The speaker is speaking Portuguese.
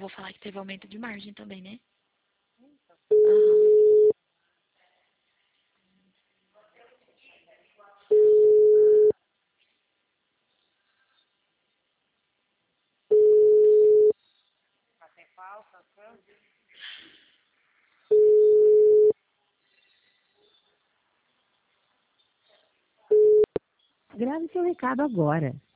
vou falar que teve aumento de margem também, né? Aham. Grave seu recado agora.